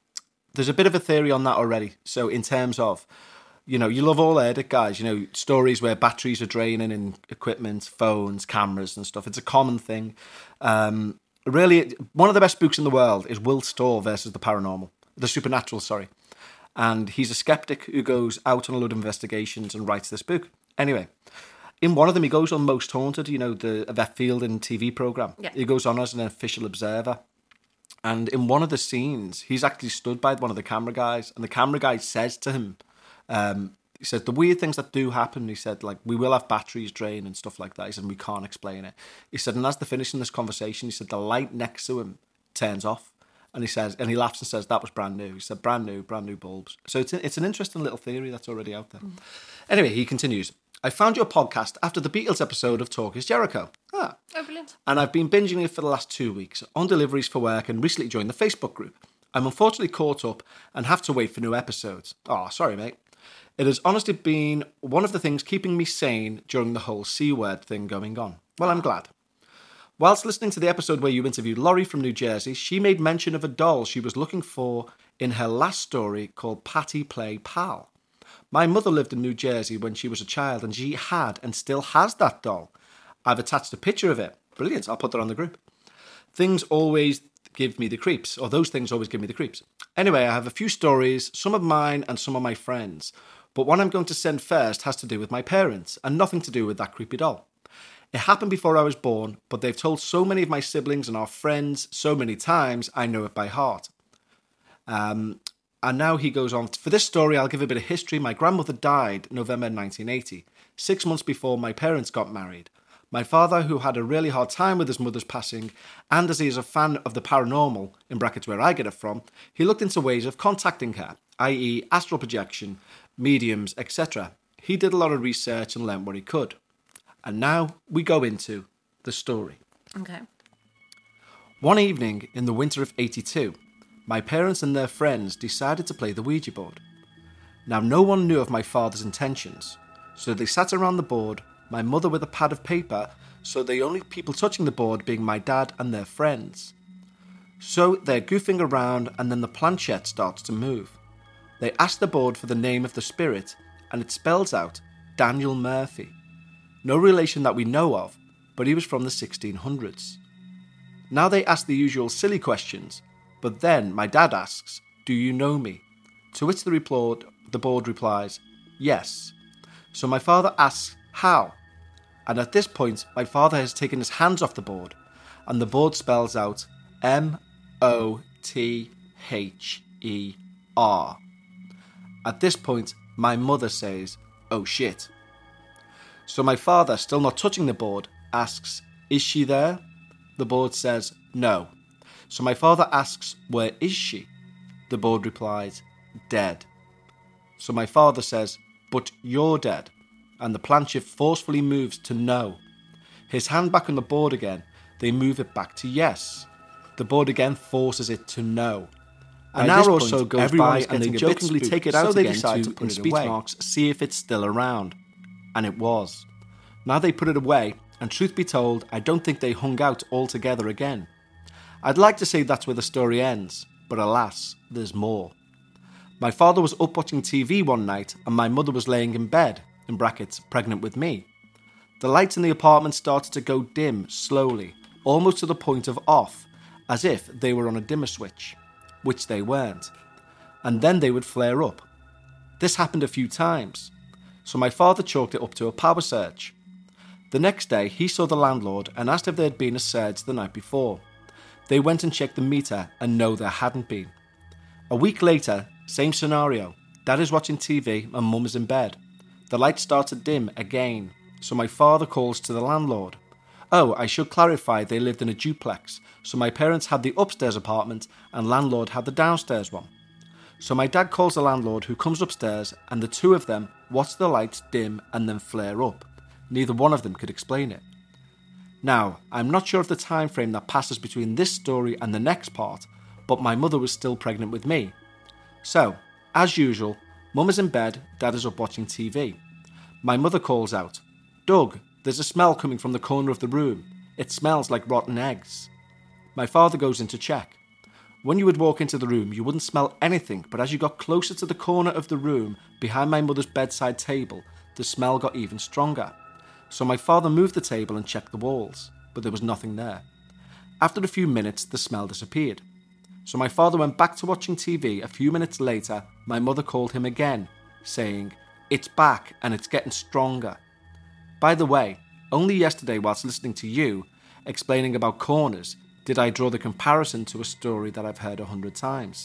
there's a bit of a theory on that already. So in terms of, you love all edit guys, stories where batteries are draining in equipment, phones, cameras and stuff. It's a common thing. Really, one of the best books in the world is Will Storr versus the supernatural, sorry. And he's a skeptic who goes out on a load of investigations and writes this book. Anyway, in one of them, he goes on Most Haunted, the Yvette Fielding TV programme. Yeah. He goes on as an official observer. And in one of the scenes, he's actually stood by one of the camera guys. And the camera guy says to him, he says, the weird things that do happen, he said, like, we will have batteries drain and stuff like that. He said, we can't explain it. He said, and as they're finishing this conversation, he said, the light next to him turns off. And he laughs and says, that was brand new. He said, brand new bulbs. So it's an interesting little theory that's already out there. Anyway, he continues, I found your podcast after the Beatles episode of Talk is Jericho. Oh, brilliant. And I've been binging it for the last 2 weeks on deliveries for work and recently joined the Facebook group. I'm unfortunately caught up and have to wait for new episodes. Oh, sorry, mate. It has honestly been one of the things keeping me sane during the whole C-word thing going on. Well, I'm glad. Whilst listening to the episode where you interviewed Laurie from New Jersey, she made mention of a doll she was looking for in her last story called Patty Play Pal. My mother lived in New Jersey when she was a child and she had and still has that doll. I've attached a picture of it. Brilliant, I'll put that on the group. Those things always give me the creeps. Anyway, I have a few stories, some of mine and some of my friends. But one I'm going to send first has to do with my parents and nothing to do with that creepy doll. It happened before I was born, but they've told so many of my siblings and our friends so many times, I know it by heart. And now he goes on, for this story, I'll give a bit of history. My grandmother died November 1980, 6 months before my parents got married. My father, who had a really hard time with his mother's passing, and as he is a fan of the paranormal, in brackets where I get it from, he looked into ways of contacting her, i.e. astral projection, mediums, etc. He did a lot of research and learned what he could. And now we go into the story. Okay. One evening in the winter of 82, my parents and their friends decided to play the Ouija board. Now, no one knew of my father's intentions, so they sat around the board, my mother with a pad of paper, so the only people touching the board being my dad and their friends. So they're goofing around and then the planchette starts to move. They ask the board for the name of the spirit, and it spells out Daniel Murphy. No relation that we know of, but he was from the 1600s. Now they ask the usual silly questions, but then my dad asks, do you know me? To which the board replies, yes. So my father asks, how? And at this point, my father has taken his hands off the board, and the board spells out M-O-T-H-E-R. At this point, my mother says, oh shit. So my father, still not touching the board, asks, is she there? The board says, no. So my father asks, where is she? The board replies, dead. So my father says, but you're dead. And the planchette forcefully moves to no. His hand back on the board again, they move it back to yes. The board again forces it to no. An hour or so goes by and they jokingly take it out so they decide to, in speech marks, see if it's still around. And it was. Now they put it away, and truth be told, I don't think they hung out altogether again. I'd like to say that's where the story ends, but alas, there's more. My father was up watching TV one night, and my mother was laying in bed, in brackets, pregnant with me. The lights in the apartment started to go dim, slowly, almost to the point of off, as if they were on a dimmer switch, which they weren't. And then they would flare up. This happened a few times, so my father chalked it up to a power surge. The next day, he saw the landlord and asked if there had been a surge the night before. They went and checked the meter, and no, there hadn't been. A week later, same scenario. Dad is watching TV and Mum is in bed. The lights start to dim again, so my father calls to the landlord. Oh, I should clarify they lived in a duplex, so my parents had the upstairs apartment and landlord had the downstairs one. So my dad calls the landlord, who comes upstairs, and the two of them watch the lights dim and then flare up. Neither one of them could explain it. Now, I'm not sure of the time frame that passes between this story and the next part, but my mother was still pregnant with me. So, as usual, Mum is in bed, Dad is up watching TV. My mother calls out, Doug, there's a smell coming from the corner of the room. It smells like rotten eggs. My father goes in to check. When you would walk into the room, you wouldn't smell anything, but as you got closer to the corner of the room, behind my mother's bedside table, the smell got even stronger. So my father moved the table and checked the walls, but there was nothing there. After a few minutes, the smell disappeared. So my father went back to watching TV. A few minutes later, my mother called him again, saying, "It's back and it's getting stronger." By the way, only yesterday, whilst listening to you explaining about corners, did I draw the comparison to a story that I've heard 100 times.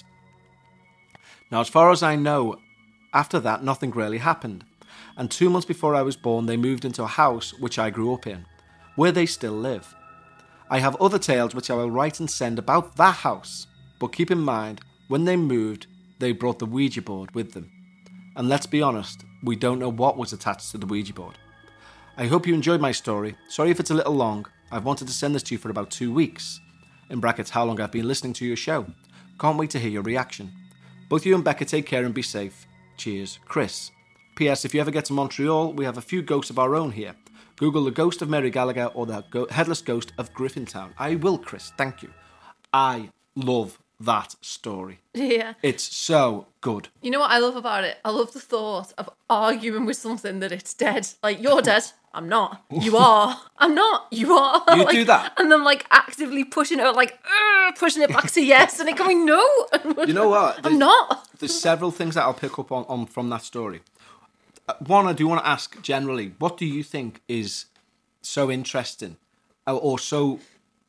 Now, as far as I know, after that, nothing really happened. And 2 months before I was born, they moved into a house which I grew up in, where they still live. I have other tales which I will write and send about that house, but keep in mind, when they moved, they brought the Ouija board with them. And let's be honest, we don't know what was attached to the Ouija board. I hope you enjoyed my story. Sorry if it's a little long. I've wanted to send this to you for about 2 weeks. In brackets, how long I've been listening to your show. Can't wait to hear your reaction. Both you and Becca take care and be safe. Cheers, Chris. P.S. If you ever get to Montreal, we have a few ghosts of our own here. Google the ghost of Mary Gallagher or the headless ghost of Griffintown. I will, Chris. Thank you. I love that story. Yeah. It's so good. You know what I love about it? I love the thought of arguing with something that it's dead. Like, you're dead. I'm not. You are. I'm not. You are. You like, do that? And then, like, actively pushing it, like, pushing it back to yes, and it going, no. You know what? I'm not. There's several things that I'll pick up on from that story. One, I do want to ask generally, what do you think is so interesting or so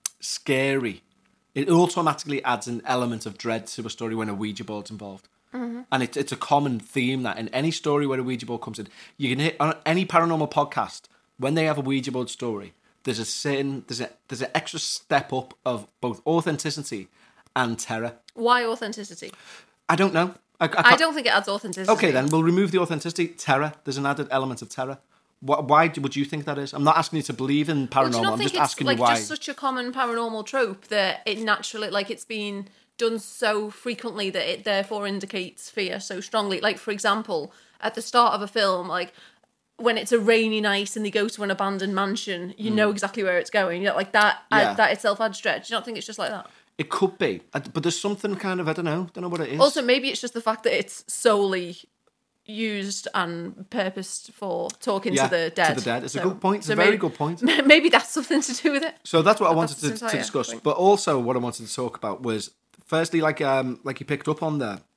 scary? It automatically adds an element of dread to a story when a Ouija board's involved. Mm-hmm. And it's a common theme that in any story where a Ouija board comes in, you can hit on any paranormal podcast, when they have a Ouija board story, there's an extra step up of both authenticity and terror. Why authenticity? I don't know. I don't think it adds authenticity. Okay, then we'll remove the authenticity. Terror. There's an added element of terror. Why would you think that is? I'm not asking you to believe in paranormal. Well, I'm just asking like you why. It's just such a common paranormal trope that it naturally, like, it's been done so frequently that it therefore indicates fear so strongly. Like, for example, at the start of a film, like, when it's a rainy night and they go to an abandoned mansion, you know exactly where it's going. You know, like that. Yeah. That itself adds dread. Do you not think it's just like that? It could be, but there's something kind of, I don't know what it is. Also, maybe it's just the fact that it's solely used and purposed for talking to the dead. To the dead. It's a good point. It's a very good point. Maybe that's something to do with it. So that's what I wanted to discuss. Point. But also what I wanted to talk about was, firstly, like you picked up on there,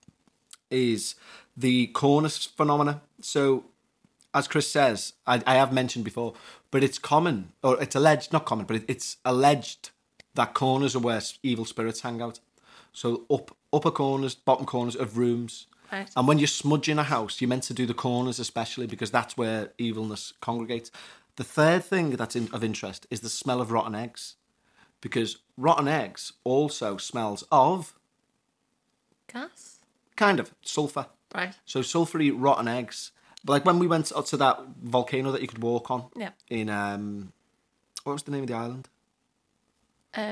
is the corners phenomena. So, as Chris says, I have mentioned before, but it's common, or it's alleged, not common, but it's alleged that corners are where evil spirits hang out. So upper corners, bottom corners of rooms. Right. And when you're smudging a house, you're meant to do the corners especially because that's where evilness congregates. The third thing that's of interest is the smell of rotten eggs. Because rotten eggs also smells of... Gas? Kind of. Sulphur. Right. So sulphury rotten eggs. But like when we went up to that volcano that you could walk on. Yeah. In, what was the name of the island? I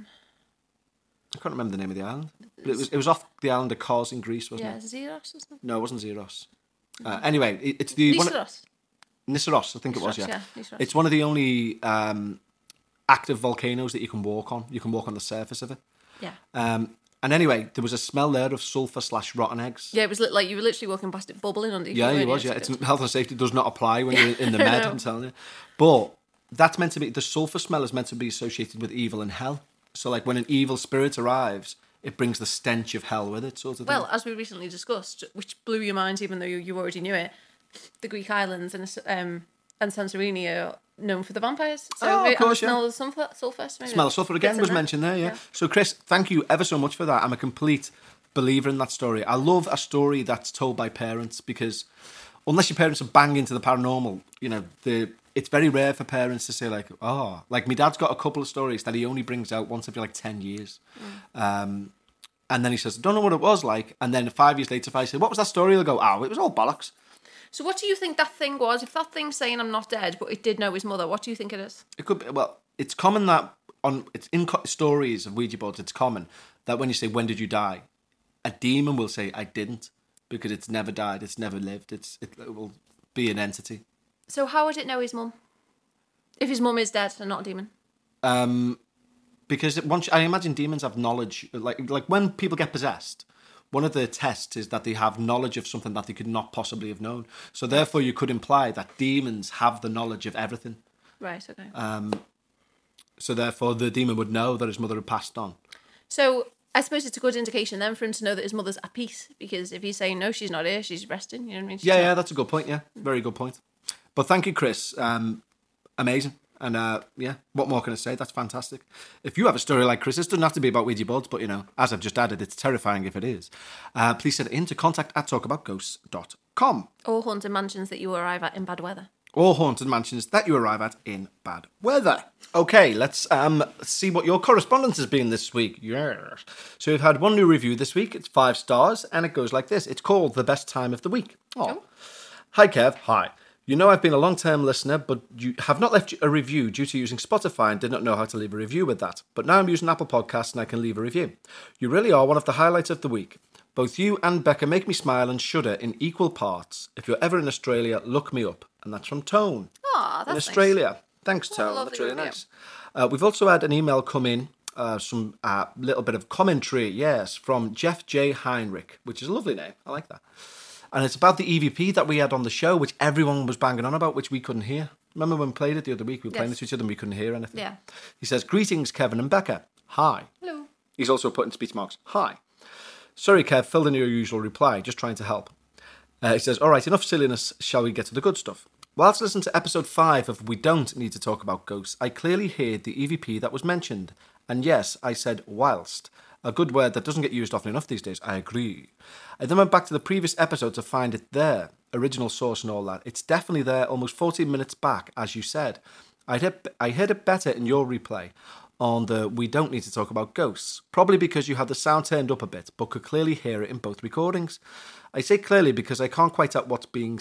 can't remember the name of the island. But it was off the island of Kos in Greece, wasn't it? Yeah, Zeros or something? No, it wasn't Zeros. Anyway, it's the... Nissaros, I think it was, yeah. Nissaros. It's one of the only active volcanoes that you can walk on. You can walk on the surface of it. Yeah. And anyway, there was a smell there of sulphur/rotten eggs. Yeah, it was like you were literally walking past it bubbling under you. Yeah, it was, yeah. It's health and safety does not apply when you're in the med, I'm telling you. But that's meant to be... The sulphur smell is meant to be associated with evil and hell. So, like, when an evil spirit arrives, it brings the stench of hell with it, sort of thing. Well, as we recently discussed, which blew your mind even though you already knew it, the Greek islands and Santorini are known for the vampires. So of course, smell of sulphur. Smell of sulphur again was mentioned there, yeah. So, Chris, thank you ever so much for that. I'm a complete believer in that story. I love a story that's told by parents because unless your parents are bang into the paranormal, you know, it's very rare for parents to say like, oh, like my dad's got a couple of stories that he only brings out once every like 10 years. And then he says, I don't know what it was like. And then 5 years later, if I say, what was that story? He'll go, it was all bollocks. So what do you think that thing was? If that thing's saying I'm not dead, but it did know his mother, what do you think it is? It could be, well, it's common that it's in stories of Ouija boards, it's common that when you say, when did you die? A demon will say, I didn't, because it's never died, it's never lived, it will be an entity. So how would it know his mum? If his mum is dead and not a demon? because I imagine demons have knowledge. Like when people get possessed, one of the tests is that they have knowledge of something that they could not possibly have known. So therefore, you could imply that demons have the knowledge of everything. Right, okay. So therefore, the demon would know that his mother had passed on. So I suppose it's a good indication then for him to know that his mother's at peace, because if he's saying, no, she's not here, she's resting, you know what I mean? Yeah, that's a good point, yeah. Very good point. But thank you, Chris. Amazing. And what more can I say? That's fantastic. If you have a story like Chris's, it doesn't have to be about Ouija boards, but, as I've just added, it's terrifying if it is. Please send it in to contact@talkaboutghosts.com. Or haunted mansions that you arrive at in bad weather. Or haunted mansions that you arrive at in bad weather. Okay, let's see what your correspondence has been this week. Yes. So we've had one new review this week. It's 5 stars, and it goes like this. It's called The Best Time of the Week. Oh. Hi, Kev. Hi. You know I've been a long-term listener, but you have not left a review due to using Spotify and did not know how to leave a review with that. But now I'm using Apple Podcasts and I can leave a review. You really are one of the highlights of the week. Both you and Becca make me smile and shudder in equal parts. If you're ever in Australia, look me up. And that's from Tone. Oh, that's in Australia. Nice. Thanks, Tone. Lovely That's really review. nice. We've also had an email come in, some little bit of commentary, yes, from Jeff J. Heinrich, which is a lovely name. I like that. And it's about the EVP that we had on the show, which everyone was banging on about, which we couldn't hear. Remember when we played it the other week? We were playing it to each other and we couldn't hear anything. Yeah. He says, greetings, Kevin and Becca. Hi. Hello. He's also put in speech marks. Hi. Sorry, Kev, filled in your usual reply, just trying to help. He says, all right, enough silliness, shall we get to the good stuff? Whilst listening to episode 5 of We Don't Need to Talk About Ghosts, I clearly heard the EVP that was mentioned. And yes, I said whilst. A good word that doesn't get used often enough these days. I agree. I then went back to the previous episode to find it there. Original source and all that. It's definitely there almost 14 minutes back, as you said. I heard it better in your replay on the We Don't Need to Talk About Ghosts. Probably because you had the sound turned up a bit, but could clearly hear it in both recordings. I say clearly because I can't quite make out what's being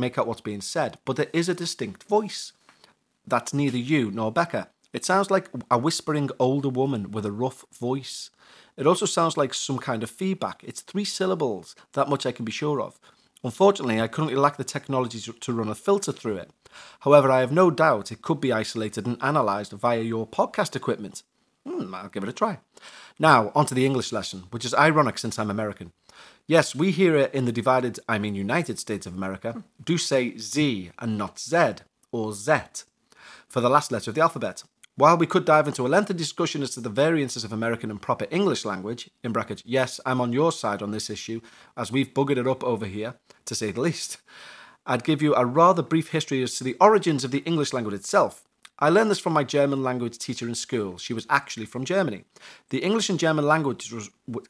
said, but there is a distinct voice. That's neither you nor Becca. It sounds like a whispering older woman with a rough voice. It also sounds like some kind of feedback. It's 3 syllables, that much I can be sure of. Unfortunately, I currently lack the technology to run a filter through it. However, I have no doubt it could be isolated and analysed via your podcast equipment. I'll give it a try. Now, onto the English lesson, which is ironic since I'm American. Yes, we here in the United States of America, do say Z and not Z, or Z, for the last letter of the alphabet. While we could dive into a lengthy discussion as to the variances of American and proper English language, in brackets, yes, I'm on your side on this issue, as we've buggered it up over here, to say the least, I'd give you a rather brief history as to the origins of the English language itself. I learned this from my German language teacher in school. She was actually from Germany. The English and German languages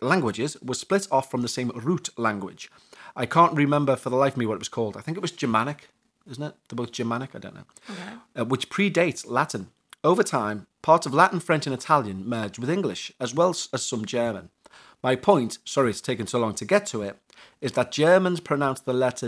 were split off from the same root language. I can't remember for the life of me what it was called. I think it was Germanic, isn't it? They're both Germanic, I don't know. Okay. Which predates Latin. Over time, parts of Latin, French and Italian merged with English, as well as some German. My point, sorry it's taken so long to get to it, is that Germans pronounce the letter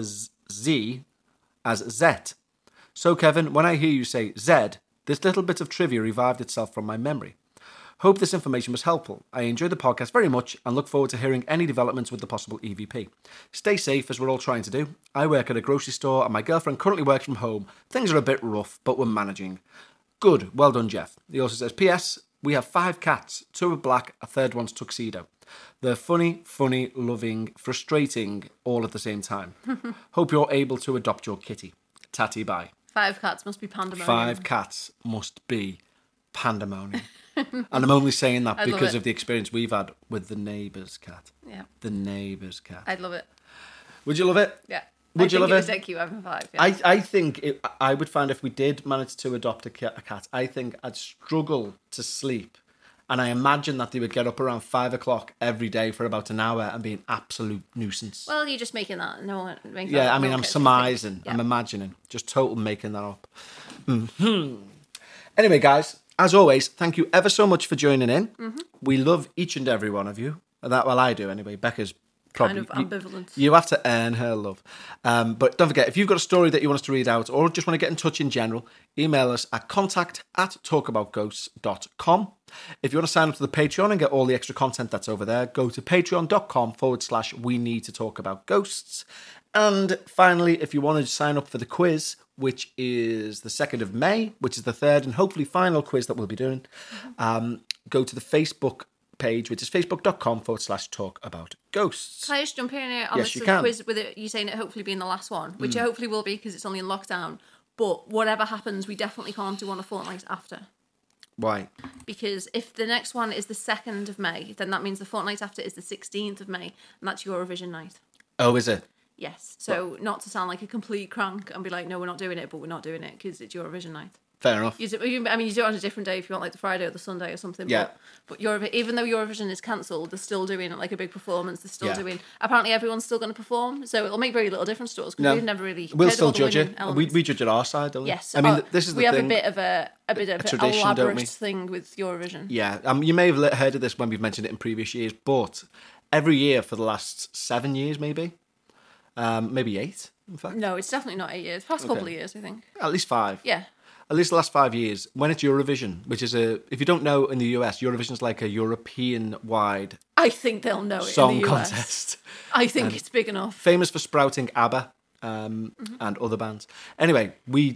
Z as Z. So, Kevin, when I hear you say Z, this little bit of trivia revived itself from my memory. Hope this information was helpful. I enjoyed the podcast very much and look forward to hearing any developments with the possible EVP. Stay safe, as we're all trying to do. I work at a grocery store and my girlfriend currently works from home. Things are a bit rough, but we're managing. Good. Well done, Jeff. He also says, P.S. We have 5 cats. 2 are black, a third one's tuxedo. They're funny, loving, frustrating, all at the same time. Hope you're able to adopt your kitty. Tatty bye. 5 cats must be pandemonium. 5 cats must be pandemonium. And I'm only saying that because of the experience we've had with the neighbour's cat. Yeah. The neighbour's cat. I'd love it. Would you love it? Yeah. Would you love it? I think it would take you having 5. Yeah. I think I would find if we did manage to adopt a cat, I think I'd struggle to sleep. And I imagine that they would get up around 5 o'clock every day for about an hour and be an absolute nuisance. Well, you're just making that. Yeah, I mean, I'm surmising. Yeah. I'm imagining. Just total making that up. Anyway, guys, as always, thank you ever so much for joining in. Mm-hmm. We love each and every one of you. Well, I do anyway. Becca's probably kind of ambivalent. You have to earn her love. But don't forget, if you've got a story that you want us to read out or just want to get in touch in general, email us at contact@talkaboutghosts.com. If you want to sign up to the Patreon and get all the extra content that's over there, go to patreon.com/we need to talk about ghosts. And finally, if you want to sign up for the quiz, which is the 2nd of May, which is the third and hopefully final quiz that we'll be doing, go to the Facebook page, which is facebook.com/talk about ghosts. Can I just jump in here on Yes, this you can. quiz with it, you saying it hopefully being the last one, which it hopefully will be because it's only in lockdown. But whatever happens, we definitely can't do one a fortnight after. Why? Because if the next one is the 2nd of May, then that means the fortnight after is the 16th of May, and that's Eurovision night. Oh, is it? Yes. So not to sound like a complete crank and be like, no, we're not doing it, but we're not doing it because it's Eurovision night. Fair enough. You do it on a different day if you want, like the Friday or the Sunday or something. Yeah. But even though Eurovision is cancelled, they're still doing like a big performance. They're still Yeah. doing. Apparently, everyone's still going to perform, so it'll make very little difference to us because No. we've never really. We'll cared still about the judge it. winning elements. We judge it our side, don't we? Yes. I mean, this is the we thing. have a bit of an tradition, don't elaborate we? thing with Eurovision. Yeah, you may have heard of this when we've mentioned it in previous years, but every year for the last 7 years, maybe 8, in fact, No, it's definitely not 8 years. Past couple of years, I think. at least 5. Yeah. At least the last 5 years, when it's Eurovision, which is if you don't know, in the US, Eurovision's like a European-wide I think they'll know it song in the US. contest. I think it's big enough. Famous for sprouting ABBA and other bands. Anyway,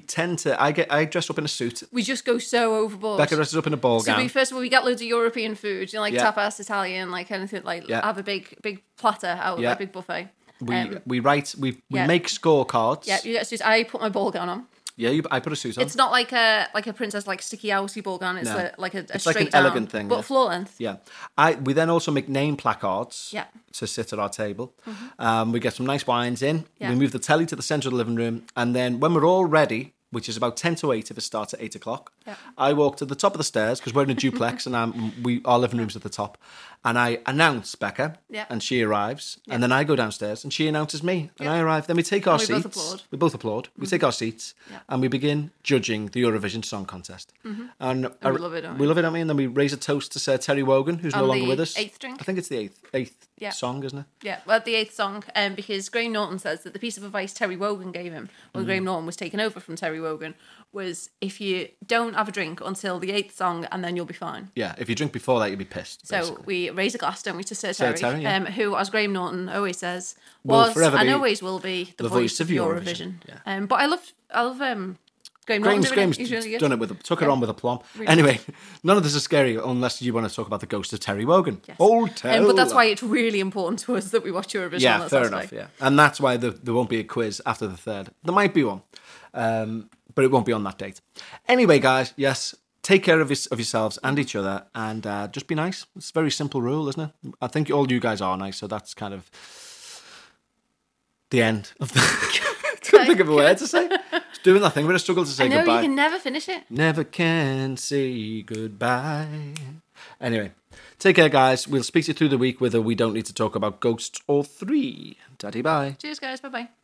I dress up in a suit. We just go so overboard. Becca dresses up in a ball So gown. first of all, we get loads of European food, like Yeah. tapas, Italian, like anything, like Yeah. have a big platter out, Yeah. like a big buffet. We yeah. make scorecards. Yeah, you get to I put my ball gown on. Yeah, I put a suit on. It's not like a princess like sticky outy ball gown. It's No. like a It's straight like an down, elegant thing, but yeah. floor length. Yeah. We then also make name placards Yeah. to sit at our table. We get some nice wines in. Yeah. We move the telly to the centre of the living room. And then when we're all ready, which is about 10 to 8 if it starts at 8 o'clock, Yeah. I walk to the top of the stairs because we're in a duplex and our living room's at the top. And I announce Becca Yeah. and she arrives. And then I go downstairs and she announces me and I arrive. Then we take our And we seats. both applaud. We both applaud. We take our seats Yeah. and we begin judging the Eurovision Song Contest. And we love it, don't we? We love it, don't we? And then we raise a toast to Sir Terry Wogan, who's no And longer the with us. 8th drink? I think it's the eighth Yeah. song, isn't it? Yeah, well, the 8th song, because Graham Norton says that the piece of advice Terry Wogan gave him when Graham Norton was taken over from Terry Wogan was if you don't have a drink until the 8th song and then you'll be fine. Yeah, if you drink before that, you'd be pissed. So basically. we raise a glass, don't we, to Sir Sir Terry, Terry, yeah. who, as Graham Norton always says, Will was forever and be always will be the voice of Eurovision. Yeah. But I love Graham Norton doing Graham's it. He's really good. done it took it Yeah. on with aplomb. Really Anyway, none of this is scary unless you want to talk about the ghost of Terry Wogan. Yes. Old Terry. But that's why it's really important to us that we watch Eurovision on Yeah, that fair Saturday. enough. Yeah, and that's why there won't be a quiz after the 3rd. There might be one, but it won't be on that date. Anyway, guys, yes, take care of yourselves and each other, and just be nice. It's a very simple rule, isn't it? I think all you guys are nice, so that's kind of the end of the. Couldn't think of a word to say. It's doing that thing. We're going to struggle to say I know, goodbye. you can never finish it. Never can say goodbye. Anyway, take care, guys. We'll speak to you through the week whether we don't need to talk about ghosts or 3. Daddy, bye. Cheers, guys. Bye-bye.